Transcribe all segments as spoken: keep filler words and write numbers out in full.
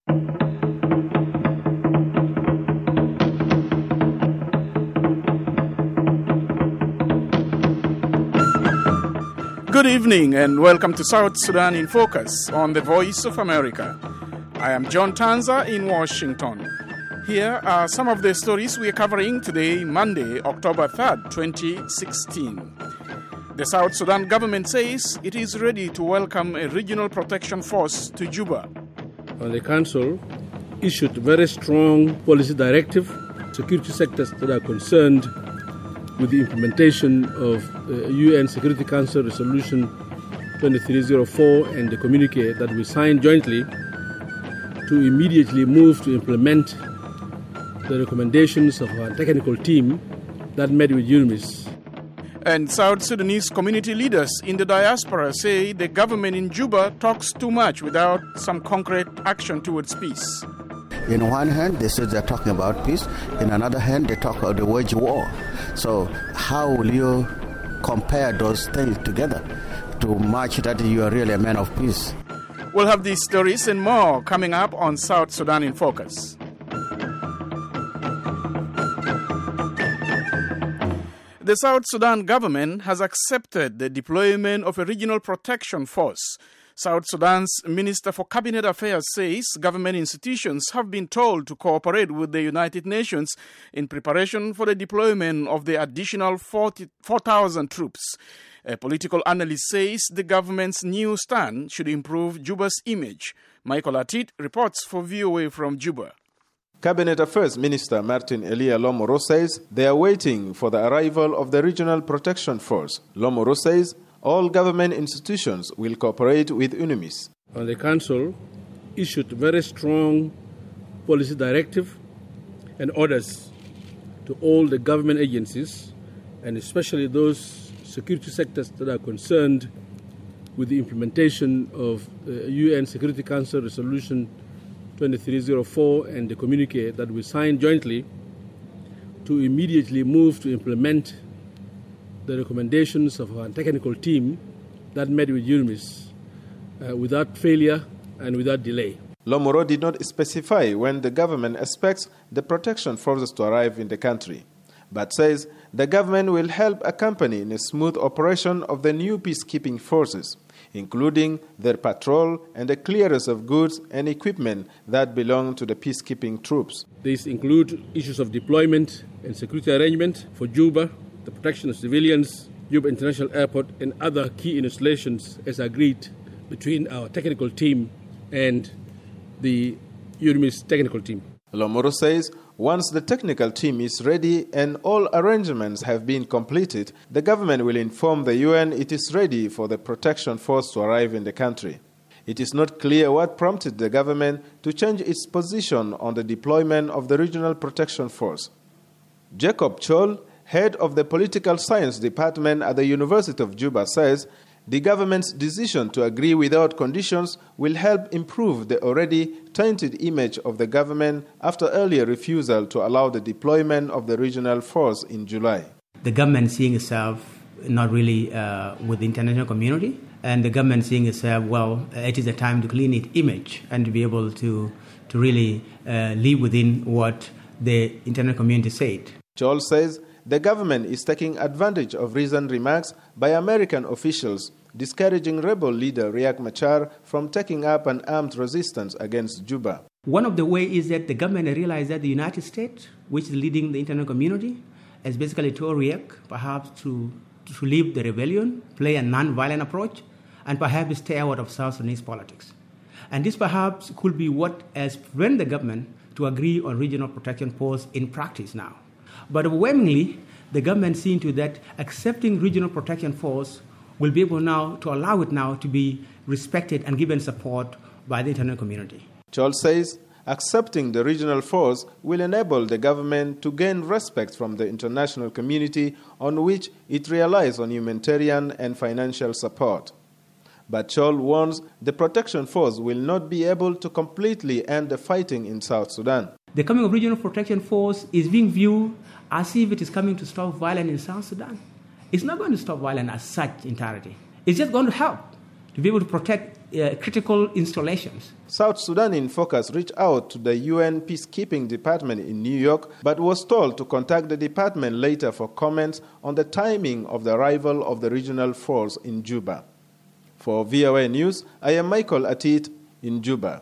Good evening and welcome to South Sudan in Focus on the Voice of America. I am John Tanza in Washington. Here are some of the stories we are covering today, Monday, October third, twenty sixteen. The South Sudan government says it is ready to welcome a regional protection force to Juba. And the council issued very strong policy directive, security sectors that are concerned with the implementation of uh, U N Security Council Resolution twenty-three oh four and the communique that we signed jointly to immediately move to implement the recommendations of our technical team that met with UNMISS. And South Sudanese community leaders in the diaspora say the government in Juba talks too much without some concrete action towards peace. In one hand, they say they're talking about peace. In another hand, they talk about the wage war. So how will you compare those things together to match that you are really a man of peace? We'll have these stories and more coming up on South Sudan in Focus. The South Sudan government has accepted the deployment of a regional protection force. South Sudan's Minister for Cabinet Affairs says government institutions have been told to cooperate with the United Nations in preparation for the deployment of the additional four thousand troops. A political analyst says the government's new stand should improve Juba's image. Michael Atit reports for V O A from Juba. Cabinet Affairs Minister Martin Elia Lomoro says they are waiting for the arrival of the Regional Protection Force. Lomoro says all government institutions will cooperate with UNMISS. And the council issued very strong policy directive and orders to all the government agencies, and especially those security sectors that are concerned with the implementation of uh, U N Security Council Resolution twenty-three oh four and the communique that we signed jointly to immediately move to implement the recommendations of our technical team that met with UNMISS uh, without failure and without delay. Lomoro did not specify when the government expects the protection forces to arrive in the country, but says the government will help accompany in a smooth operation of the new peacekeeping forces, including their patrol and the clearance of goods and equipment that belong to the peacekeeping troops. These include issues of deployment and security arrangement for Juba, the protection of civilians, Juba International Airport, and other key installations as agreed between our technical team and the UNMISS technical team. Lomoro says once the technical team is ready and all arrangements have been completed, the government will inform the U N it is ready for the protection force to arrive in the country. It is not clear what prompted the government to change its position on the deployment of the Regional Protection Force. Jacob Chol, head of the Political Science Department at the University of Juba, says the government's decision to agree without conditions will help improve the already tainted image of the government after earlier refusal to allow the deployment of the regional force in July. The government seeing itself not really uh, with the international community, and the government seeing itself, well, it is a time to clean its image and to be able to, to really uh, live within what the international community said. Joel says the government is taking advantage of recent remarks by American officials discouraging rebel leader Riek Machar from taking up an armed resistance against Juba. One of the ways is that the government realized that the United States, which is leading the international community, has basically told Riek perhaps to, to leave the rebellion, play a non-violent approach, and perhaps stay out of South Sudanese politics. And this perhaps could be what has prevented the government to agree on regional protection force in practice now. But overwhelmingly, the government seeing to that accepting regional protection force will be able now to allow it now to be respected and given support by the international community. Chol says accepting the regional force will enable the government to gain respect from the international community on which it relies on humanitarian and financial support. But Chol warns the protection force will not be able to completely end the fighting in South Sudan. The coming of regional protection force is being viewed as if it is coming to stop violence in South Sudan. It's not going to stop violence as such entirety. It's just going to help to be able to protect uh, critical installations. South Sudan in Focus reached out to the U N Peacekeeping Department in New York, but was told to contact the department later for comments on the timing of the arrival of the regional force in Juba. For V O A News, I am Michael Atit in Juba.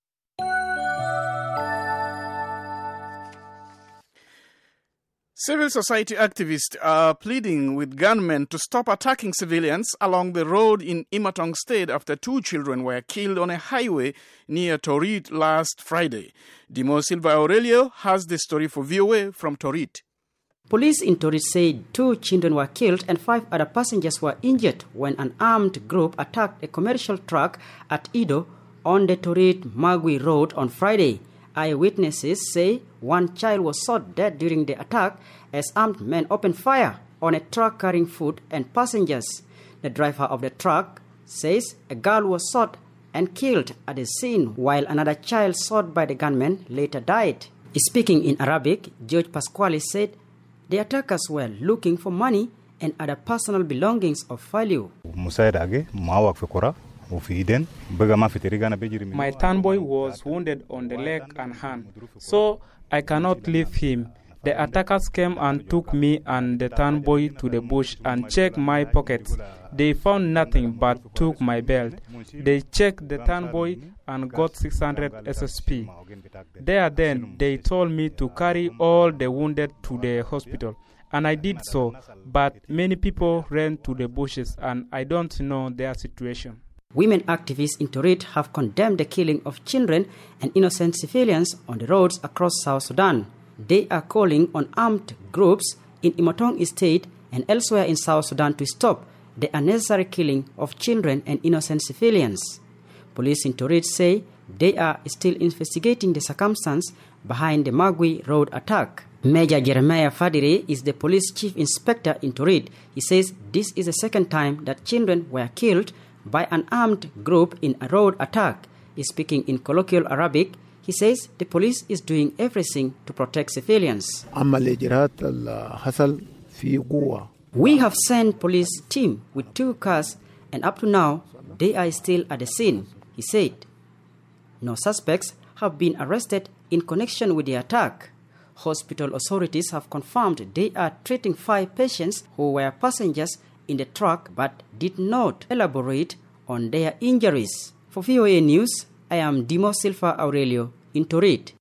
Civil society activists are pleading with gunmen to stop attacking civilians along the road in Imatong State after two children were killed on a highway near Torit last Friday. Dimo Silva Aurelio has the story for V O A from Torit. Police in Torit said two children were killed and five other passengers were injured when an armed group attacked a commercial truck at Ido on the Torit-Magui Road on Friday. Eyewitnesses say one child was shot dead during the attack as armed men opened fire on a truck carrying food and passengers. The driver of the truck says a girl was shot and killed at the scene, while another child shot by the gunmen later died. Speaking in Arabic, George Pasquale said the attackers were looking for money and other personal belongings of value. My town boy was wounded on the leg and hand, so I cannot leave him. The attackers came and took me and the town boy to the bush and checked my pockets. They found nothing but took my belt. They checked the town boy and got six hundred S S P. There then, they told me to carry all the wounded to the hospital. And I did so, but many people ran to the bushes and I don't know their situation. Women activists in Torit have condemned the killing of children and innocent civilians on the roads across South Sudan. They are calling on armed groups in Imatong State and elsewhere in South Sudan to stop the unnecessary killing of children and innocent civilians. Police in Torit say they are still investigating the circumstances behind the Magui Road attack. Major Jeremiah Fadire is the police chief inspector in Torit. He says this is the second time that children were killed by an armed group in a road attack. Speaking in colloquial Arabic, he says the police is doing everything to protect civilians. We have sent police team with two cars and up to now they are still at the scene, he said. No suspects have been arrested in connection with the attack. Hospital authorities have confirmed they are treating five patients who were passengers in the truck but did not elaborate on their injuries. For V O A News, I am Dimo Silva Aurelio in Torit.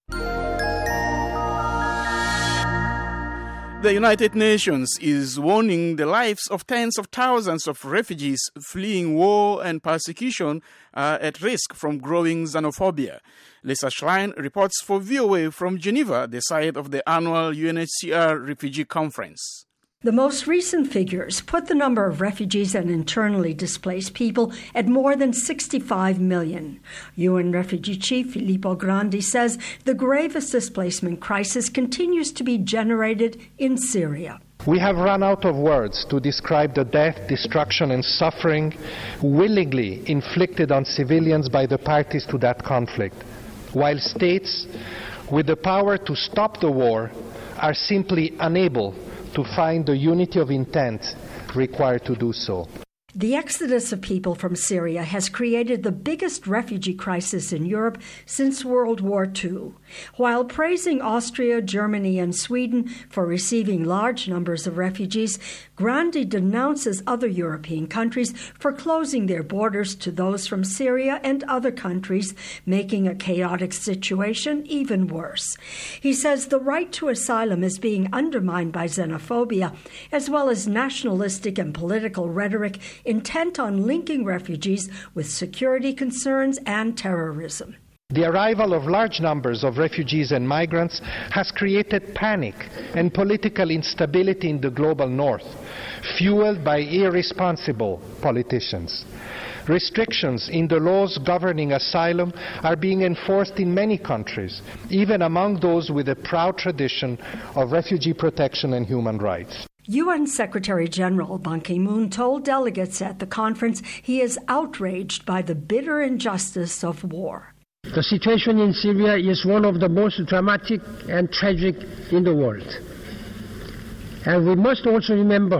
The United Nations is warning the lives of tens of thousands of refugees fleeing war and persecution are at risk from growing xenophobia. Lisa Schlein reports for V O A from Geneva, the site of the annual U N H C R Refugee Conference. The most recent figures put the number of refugees and internally displaced people at more than sixty-five million. U N Refugee Chief Filippo Grandi says the gravest displacement crisis continues to be generated in Syria. We have run out of words to describe the death, destruction and suffering willingly inflicted on civilians by the parties to that conflict, while states with the power to stop the war are simply unable to find the unity of intent required to do so. The exodus of people from Syria has created the biggest refugee crisis in Europe since World War Two. While praising Austria, Germany, and Sweden for receiving large numbers of refugees, Grandi denounces other European countries for closing their borders to those from Syria and other countries, making a chaotic situation even worse. He says the right to asylum is being undermined by xenophobia, as well as nationalistic and political rhetoric intent on linking refugees with security concerns and terrorism. The arrival of large numbers of refugees and migrants has created panic and political instability in the global north, fueled by irresponsible politicians. Restrictions in the laws governing asylum are being enforced in many countries, even among those with a proud tradition of refugee protection and human rights. U N Secretary General Ban Ki-moon told delegates at the conference he is outraged by the bitter injustice of war. The situation in Syria is one of the most dramatic and tragic in the world. And we must also remember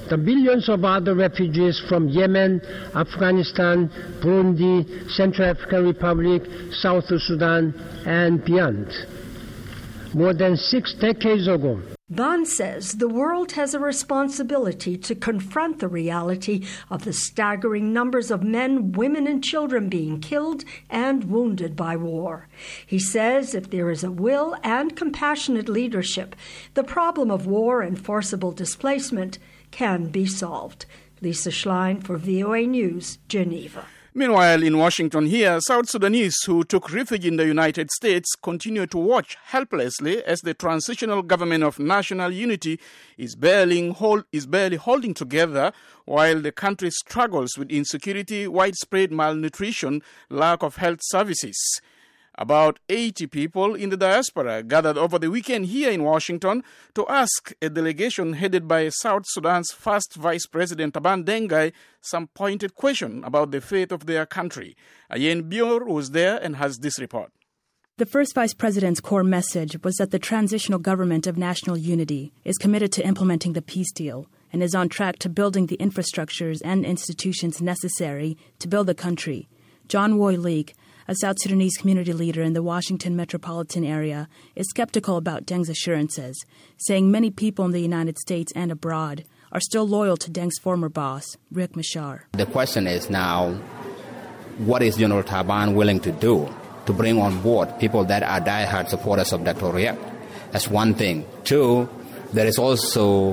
the billions of other refugees from Yemen, Afghanistan, Burundi, Central African Republic, South Sudan, and beyond. More than six decades ago, Ban says the world has a responsibility to confront the reality of the staggering numbers of men, women, and children being killed and wounded by war. He says if there is a will and compassionate leadership, the problem of war and forcible displacement can be solved. Lisa Schlein for V O A News, Geneva. Meanwhile, in Washington here, South Sudanese who took refuge in the United States continue to watch helplessly as the transitional government of national unity is barely, hold, is barely holding together while the country struggles with insecurity, widespread malnutrition, lack of health services. About eighty people in the diaspora gathered over the weekend here in Washington to ask a delegation headed by South Sudan's first Vice President Taban Dengai some pointed question about the fate of their country. Ayen Bior was there and has this report. The first Vice President's core message was that the transitional government of national unity is committed to implementing the peace deal and is on track to building the infrastructures and institutions necessary to build the country. John Woy Leek, a South Sudanese community leader in the Washington metropolitan area, is skeptical about Deng's assurances, saying many people in the United States and abroad are still loyal to Deng's former boss, Riek Machar. The question is now, what is General Taban willing to do to bring on board people that are diehard supporters of Doctor Riek? That's one thing. Two, there is also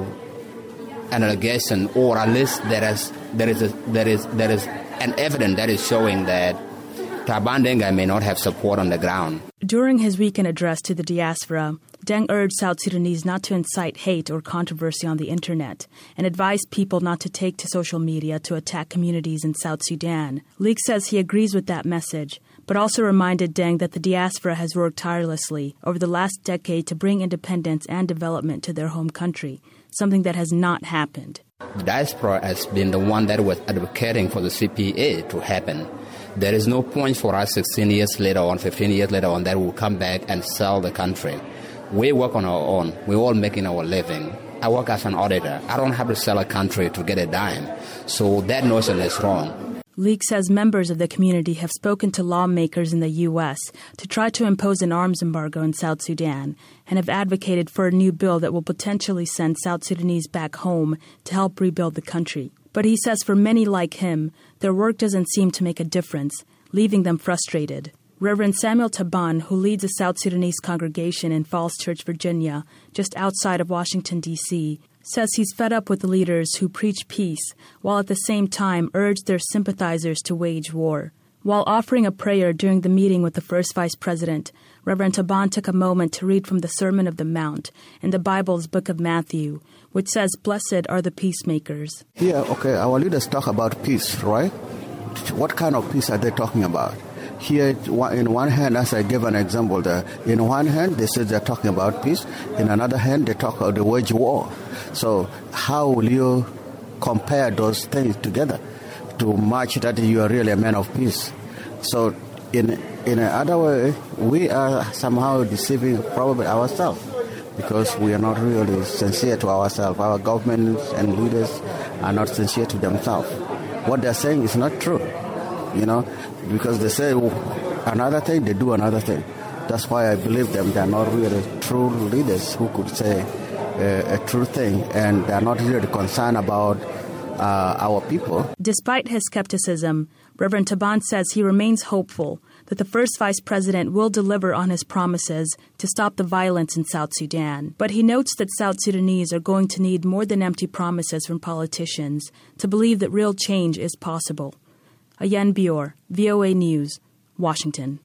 an allegation, or at least there is there is a, there is there is an evidence that is showing that Taban Dengai may not have support on the ground. During his weekend address to the diaspora, Deng urged South Sudanese not to incite hate or controversy on the internet and advised people not to take to social media to attack communities in South Sudan. Leek says he agrees with that message, but also reminded Deng that the diaspora has worked tirelessly over the last decade to bring independence and development to their home country, something that has not happened. The diaspora has been the one that was advocating for the C P A to happen. There is no point for us sixteen years later on, fifteen years later on, that we'll come back and sell the country. We work on our own. We're all making our living. I work as an auditor. I don't have to sell a country to get a dime. So that notion is wrong. Leek says members of the community have spoken to lawmakers in the U S to try to impose an arms embargo in South Sudan and have advocated for a new bill that will potentially send South Sudanese back home to help rebuild the country. But he says for many like him, their work doesn't seem to make a difference, leaving them frustrated. Reverend Samuel Taban, who leads a South Sudanese congregation in Falls Church, Virginia, just outside of Washington, D C, says he's fed up with leaders who preach peace while at the same time urge their sympathizers to wage war. While offering a prayer during the meeting with the first Vice President, Reverend Taban took a moment to read from the Sermon of the Mount in the Bible's book of Matthew, which says, "Blessed are the peacemakers." Yeah, okay, our leaders talk about peace, right? What kind of peace are they talking about? Here, in one hand, as I gave an example there, in one hand, they say they're talking about peace. In another hand, they talk about the wage war. So how will you compare those things together to match that you are really a man of peace? So in in another way, we are somehow deceiving probably ourselves because we are not really sincere to ourselves. Our governments and leaders are not sincere to themselves. What they're saying is not true, you know, because they say another thing, they do another thing. That's why I believe them. They're not really true leaders who could say uh, a true thing, and they're not really concerned about uh, our people. Despite his skepticism, Reverend Taban says he remains hopeful that the first Vice President will deliver on his promises to stop the violence in South Sudan. But he notes that South Sudanese are going to need more than empty promises from politicians to believe that real change is possible. Ayen Bior, V O A News, Washington.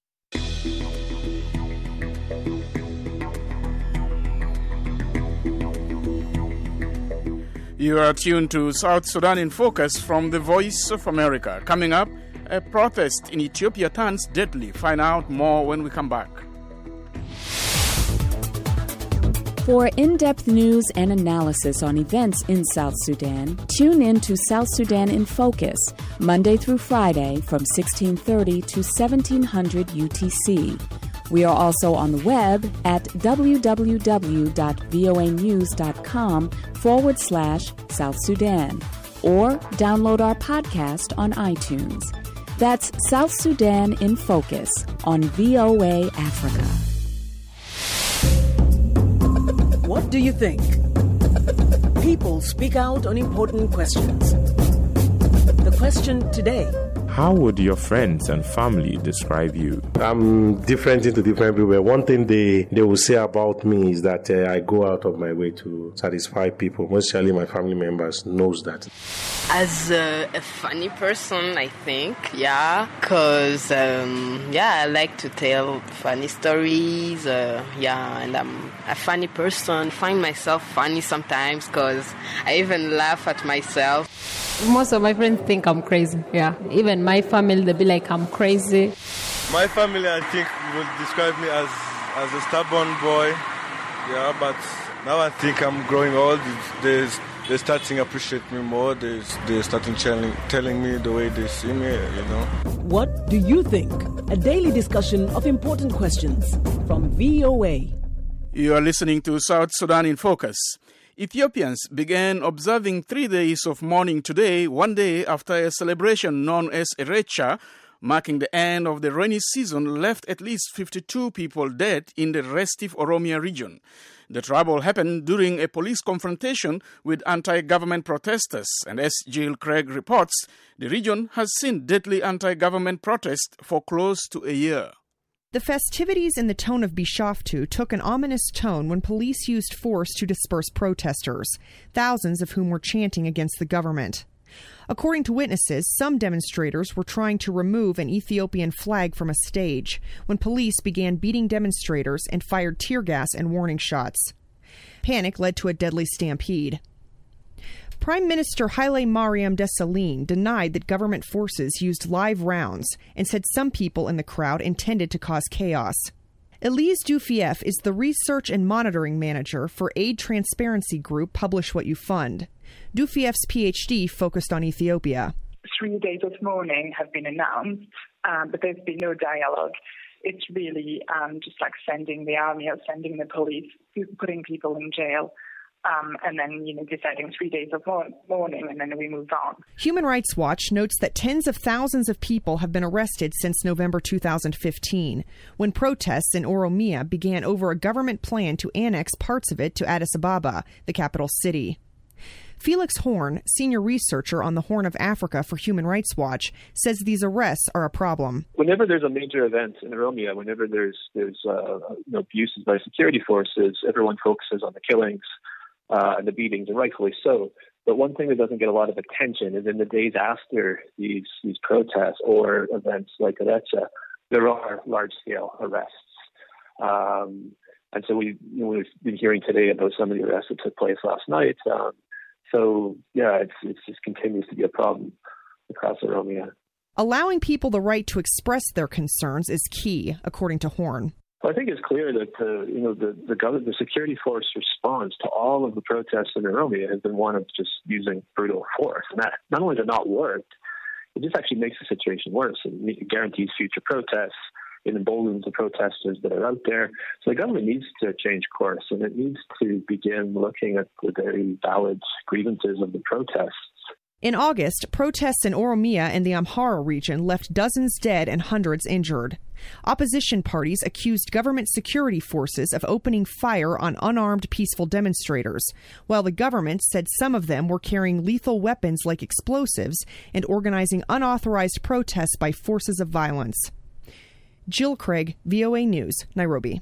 You are tuned to South Sudan in Focus from the Voice of America. Coming up, a protest in Ethiopia turns deadly. Find out more when we come back. For in-depth news and analysis on events in South Sudan, tune in to South Sudan in Focus, Monday through Friday from sixteen thirty to seventeen hundred U T C. We are also on the web at www.voanews.com forward slash South Sudan or download our podcast on iTunes. That's South Sudan in Focus on V O A Africa. What do you think? People speak out on important questions. The question today: how would your friends and family describe you? I'm different into different everywhere. One thing they, they will say about me is that uh, I go out of my way to satisfy people. Mostly my family members knows that. As a, a funny person, I think, yeah, because, um, yeah, I like to tell funny stories, uh, yeah, and I'm a funny person. I find myself funny sometimes because I even laugh at myself. Most of my friends think I'm crazy, yeah. Even my family, they'll be like, I'm crazy. My family, I think, would describe me as, as a stubborn boy, yeah, but now I think I'm growing old. There's, they're starting to appreciate me more. They're, they're starting telling, telling me the way they see me, you know. What do you think? A daily discussion of important questions from V O A. You are listening to South Sudan in Focus. Ethiopians began observing three days of mourning today, one day after a celebration known as Erecha, marking the end of the rainy season, left at least fifty-two people dead in the restive Oromia region. The trouble happened during a police confrontation with anti-government protesters, and as Jill Craig reports, the region has seen deadly anti-government protests for close to a year. The festivities in the town of Bishoftu took an ominous tone when police used force to disperse protesters, thousands of whom were chanting against the government. According to witnesses, some demonstrators were trying to remove an Ethiopian flag from a stage when police began beating demonstrators and fired tear gas and warning shots. Panic led to a deadly stampede. Prime Minister Haile Mariam Desalegn denied that government forces used live rounds and said some people in the crowd intended to cause chaos. Elise Dufieff is the research and monitoring manager for aid transparency group Publish What You Fund. Dufieff's P H D focused on Ethiopia. Three days of mourning have been announced, um, but there's been no dialogue. It's really um, just like sending the army or sending the police, putting people in jail. Um, and then, you know, deciding three days of mourning, and then we move on. Human Rights Watch notes that tens of thousands of people have been arrested since November two thousand fifteen, when protests in Oromia began over a government plan to annex parts of it to Addis Ababa, the capital city. Felix Horn, senior researcher on the Horn of Africa for Human Rights Watch, says these arrests are a problem. Whenever there's a major event in Oromia, whenever there's there's uh, you know, abuses by security forces, everyone focuses on the killings uh, and the beatings, and rightfully so. But one thing that doesn't get a lot of attention is in the days after these these protests or events like Erecha, there are large-scale arrests. Um, and so we, you know, we've been hearing today about some of the arrests that took place last night. Um, So, yeah, it's, it's just continues to be a problem across Oromia. Allowing people the right to express their concerns is key, according to Horn. Well, I think it's clear that uh, you know the the, government, the security force response to all of the protests in Oromia has been one of just using brutal force. And that not only has it not worked, it just actually makes the situation worse. It guarantees future protests. It emboldens the protesters that are out there. So the government needs to change course, and it needs to begin looking at the very valid grievances of the protests. In August, protests in Oromia and the Amhara region left dozens dead and hundreds injured. Opposition parties accused government security forces of opening fire on unarmed peaceful demonstrators, while the government said some of them were carrying lethal weapons like explosives and organizing unauthorized protests by forces of violence. Jill Craig, V O A News, Nairobi.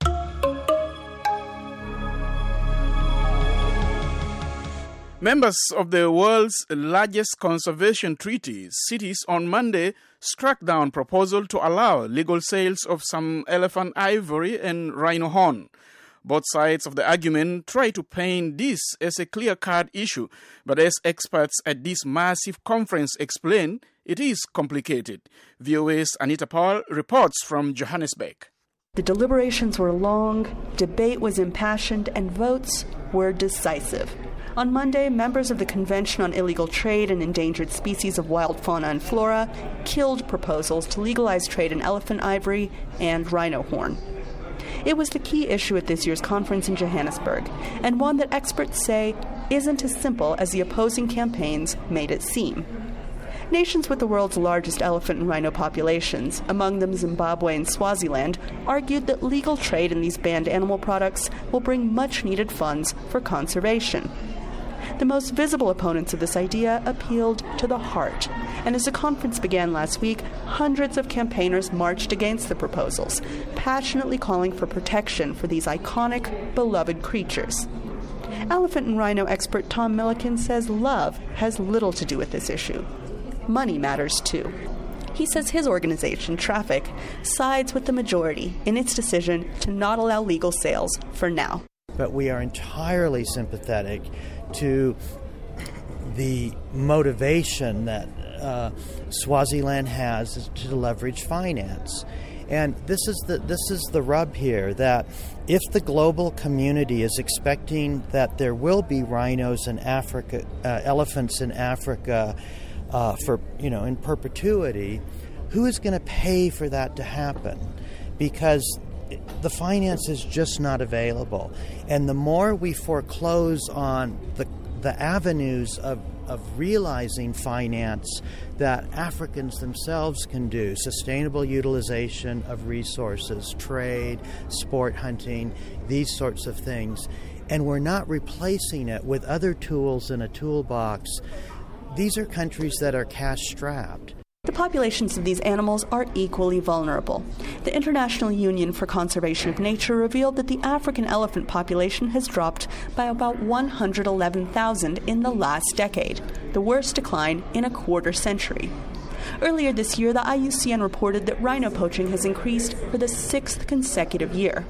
Members of the world's largest conservation treaty, CITES, on Monday struck down proposal to allow legal sales of some elephant ivory and rhino horn. Both sides of the argument try to paint this as a clear-cut issue, but as experts at this massive conference explain, it is complicated. V O A's Anita Paul reports from Johannesburg. The deliberations were long, debate was impassioned, and votes were decisive. On Monday, members of the Convention on Illegal Trade in Endangered Species of Wild Fauna and Flora killed proposals to legalize trade in elephant ivory and rhino horn. It was the key issue at this year's conference in Johannesburg, and one that experts say isn't as simple as the opposing campaigns made it seem. Nations with the world's largest elephant and rhino populations, among them Zimbabwe and Swaziland, argued that legal trade in these banned animal products will bring much-needed funds for conservation. The most visible opponents of this idea appealed to the heart, and as the conference began last week, hundreds of campaigners marched against the proposals, passionately calling for protection for these iconic, beloved creatures. Elephant and rhino expert Tom Milliken says love has little to do with this issue. Money matters too. He says his organization, Traffic, sides with the majority in its decision to not allow legal sales for now. But we are entirely sympathetic to the motivation that uh, Swaziland has to leverage finance. And this is the this is the rub here, that if the global community is expecting that there will be rhinos in Africa, uh, elephants in Africa, uh, for you know in perpetuity, who is going to pay for that to happen? Because the finance is just not available, and the more we foreclose on the the avenues of of realizing finance that Africans themselves can do, sustainable utilization of resources, trade, sport hunting, these sorts of things, and we're not replacing it with other tools in a toolbox. These are countries that are cash-strapped. The populations of these animals are equally vulnerable. The International Union for Conservation of Nature revealed that the African elephant population has dropped by about one hundred eleven thousand in the last decade, the worst decline in a quarter century. Earlier this year, the I U C N reported that rhino poaching has increased for the sixth consecutive year.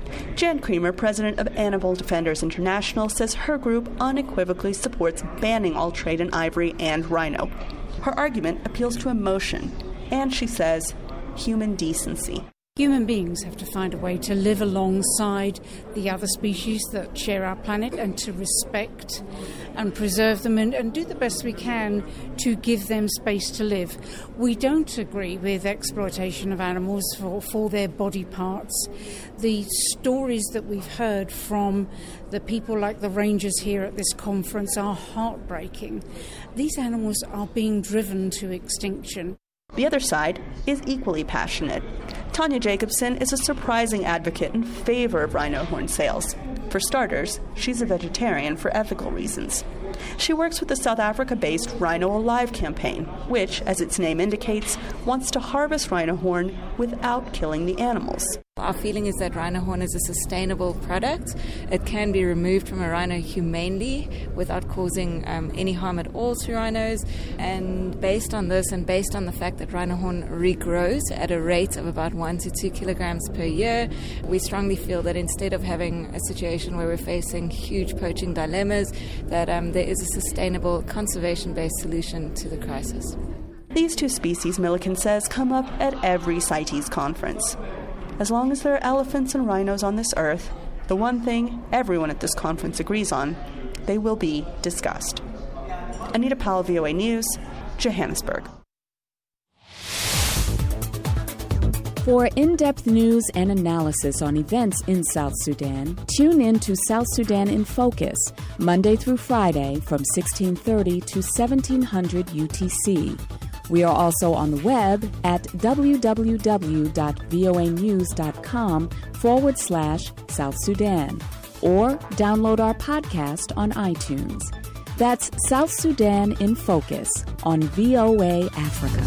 Jan Creamer, president of Animal Defenders International, says her group unequivocally supports banning all trade in ivory and rhino. Her argument appeals to emotion, and she says, human decency. Human beings have to find a way to live alongside the other species that share our planet and to respect and preserve them and, and do the best we can to give them space to live. We don't agree with exploitation of animals for, for their body parts. The stories that we've heard from the people like the rangers here at this conference are heartbreaking. These animals are being driven to extinction. The other side is equally passionate. Tanya Jacobson is a surprising advocate in favor of rhino horn sales. For starters, she's a vegetarian for ethical reasons. She works with the South Africa-based Rhino Alive campaign, which, as its name indicates, wants to harvest rhino horn without killing the animals. Our feeling is that rhino horn is a sustainable product. It can be removed from a rhino humanely without causing um, any harm at all to rhinos. And based on this and based on the fact that rhino horn regrows at a rate of about one to two kilograms per year, we strongly feel that instead of having a situation where we're facing huge poaching dilemmas, that um, there is a sustainable conservation-based solution to the crisis. These two species, Milliken says, come up at every CITES conference. As long as there are elephants and rhinos on this earth, the one thing everyone at this conference agrees on, they will be discussed. Anita Powell, V O A News, Johannesburg. For in-depth news and analysis on events in South Sudan, tune in to South Sudan in Focus, Monday through Friday from sixteen thirty to seventeen hundred U T C. We are also on the web at www.voanews.com forward slash South Sudan, or download our podcast on iTunes. That's South Sudan in Focus on V O A Africa.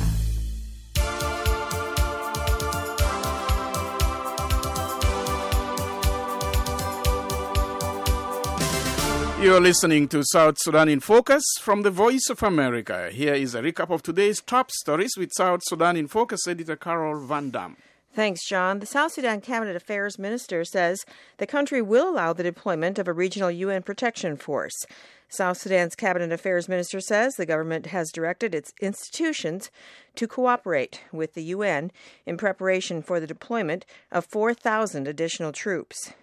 You're listening to South Sudan in Focus from the Voice of America. Here is a recap of today's top stories with South Sudan in Focus editor Carol Van Dam. Thanks, John. The South Sudan Cabinet Affairs Minister says the country will allow the deployment of a regional U N protection force. South Sudan's Cabinet Affairs Minister says the government has directed its institutions to cooperate with the U N in preparation for the deployment of four thousand additional troops.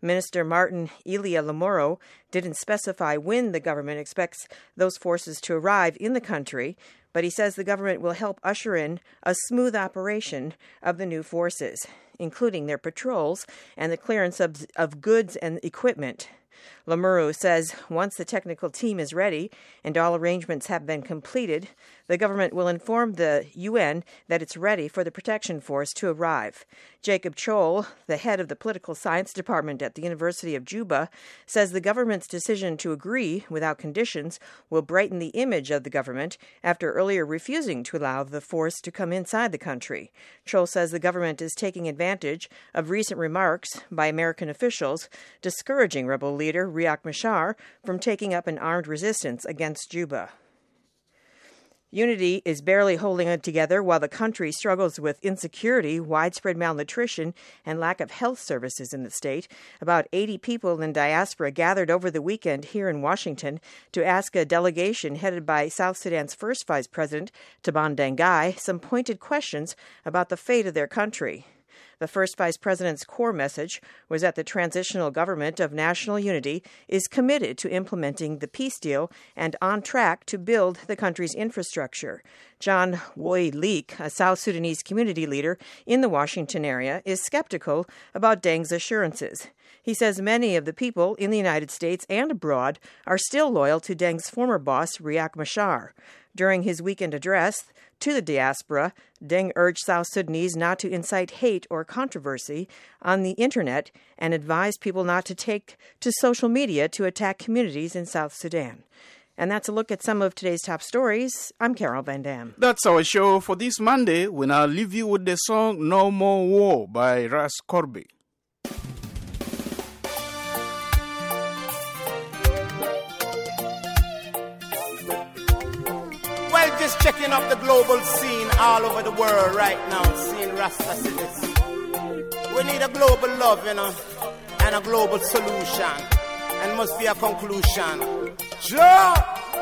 Minister Martin Elia Lamoro didn't specify when the government expects those forces to arrive in the country, but he says the government will help usher in a smooth operation of the new forces, including their patrols and the clearance of, of goods and equipment. Lamuro says once the technical team is ready and all arrangements have been completed, the government will inform the U N that it's ready for the protection force to arrive. Jacob Chol, the head of the political science department at the University of Juba, says the government's decision to agree without conditions will brighten the image of the government after earlier refusing to allow the force to come inside the country. Chol says the government is taking advantage of recent remarks by American officials discouraging rebel leader Riek Machar from taking up an armed resistance against Juba. Unity is barely holding it together while the country struggles with insecurity, widespread malnutrition, and lack of health services in the state. About eighty people in diaspora gathered over the weekend here in Washington to ask a delegation headed by South Sudan's first vice president, Taban Dengai, some pointed questions about the fate of their country. The first vice president's core message was that the transitional government of national unity is committed to implementing the peace deal and on track to build the country's infrastructure. John Woi Leek, a South Sudanese community leader in the Washington area, is skeptical about Deng's assurances. He says many of the people in the United States and abroad are still loyal to Deng's former boss, Riek Machar. During his weekend address to the diaspora, Deng urged South Sudanese not to incite hate or controversy on the internet and advised people not to take to social media to attack communities in South Sudan. And that's a look at some of today's top stories. I'm Carol Van Dam. That's our show for this Monday. We now leave you with the song No More War by Ras Corby. Well, just checking up the global scene all over the world right now, seeing Rasta cities. We need a global love, you know, and a global solution. And must be a conclusion. Sure!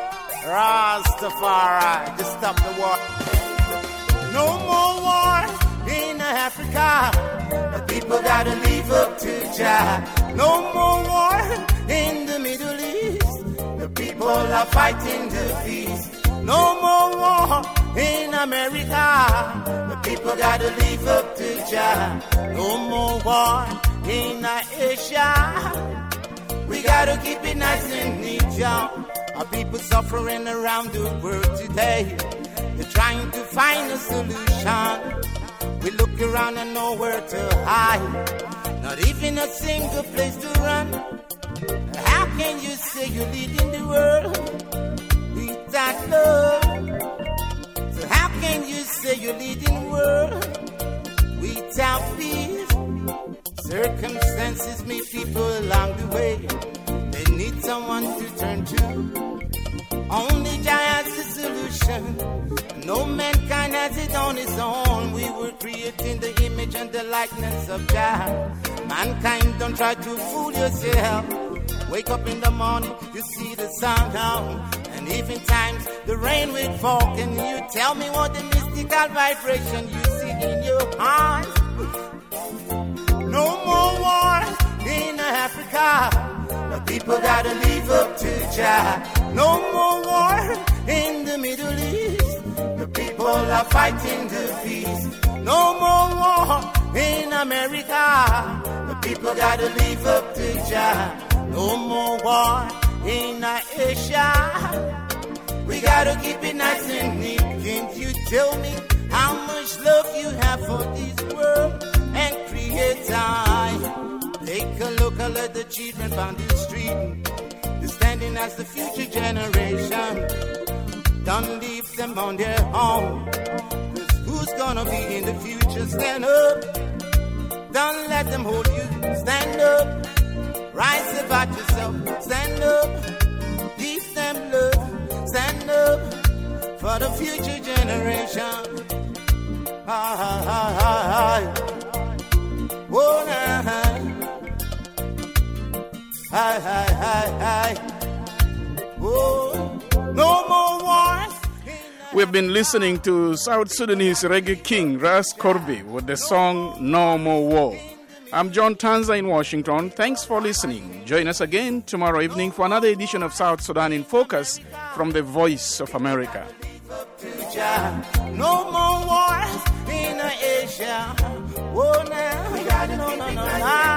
Rastafari, just stop the war. No more war in Africa. The people gotta leave up to Jah. No more war in the Middle East. The people are fighting the peace. No more war in America. The people gotta live up to Jah. No more war in Asia. We gotta keep it nice and neat, y'all. Our people suffering around the world today. They're trying to find a solution. We look around and nowhere to hide. Not even a single place to run. How can you say you're leading the world without love? So how can you say you're leading the world without peace? Circumstances meet people along the way. They need someone to turn to. Only Jah has the solution. No mankind has it on its own. We were created in the image and the likeness of Jah. Mankind, don't try to fool yourself. Wake up in the morning, you see the sun down. And even times the rain will fall. Can you tell me what the mystical vibration you see in your heart? No more war in Africa. The people gotta live up to Jah. No more war in the Middle East. The people are fighting the peace. No more war in America. The people gotta live up to Jah. No more war in Asia. We gotta keep it nice and neat. Can't you tell me how much love you have for this world and Creator? Take a look at the children on the street. They're standing as the future generation. Don't leave them on their own. 'Cause who's gonna be in the future? Stand up. Don't let them hold you. Stand up. Rise about yourself. Stand up. Give them love. Stand up for the future generation. Hi, hi, hi, hi. Oh, nah, hi, hi, hi, hi. Oh, no more wars. We've been listening to South Sudanese reggae king Ras Corby with the song No More War. I'm John Tanza in Washington. Thanks for listening. Join us again tomorrow evening for another edition of South Sudan in Focus from the Voice of America. No more wars in Asia. Oh, now. No, no, no, no.